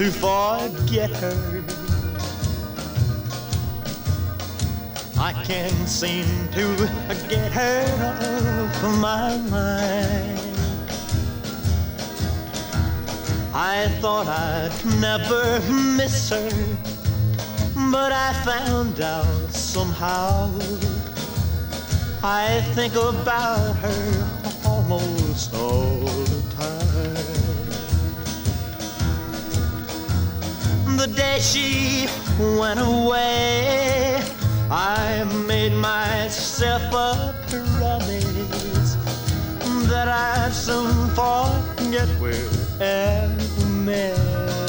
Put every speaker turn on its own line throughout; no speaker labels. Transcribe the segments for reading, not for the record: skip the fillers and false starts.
to forget her. I can't seem to get her off my mind. I thought I'd never miss her, but I found out somehow. I think about her almost all the time. The day she went away, I made myself a promise that I'd soon forget we're ever met.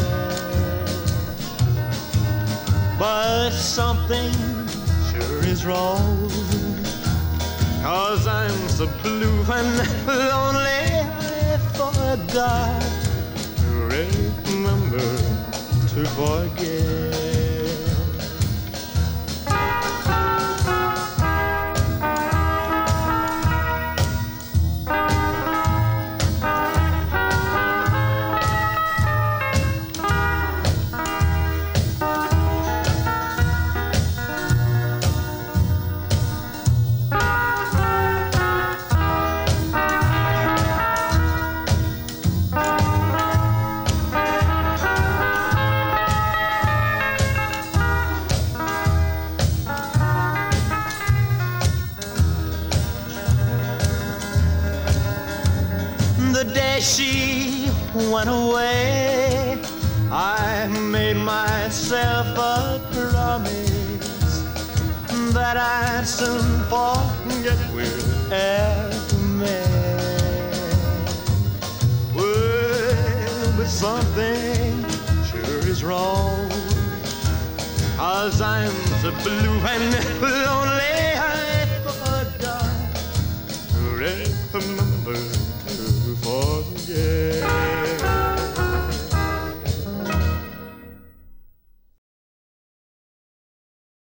But something sure is wrong, 'cause I'm so blue and lonely I forgot to remember to forget. The day she went away, I made myself a promise that I'd soon forget we'd ever met. Well, but something sure is wrong, 'cause I'm so blue and lonely I forgot to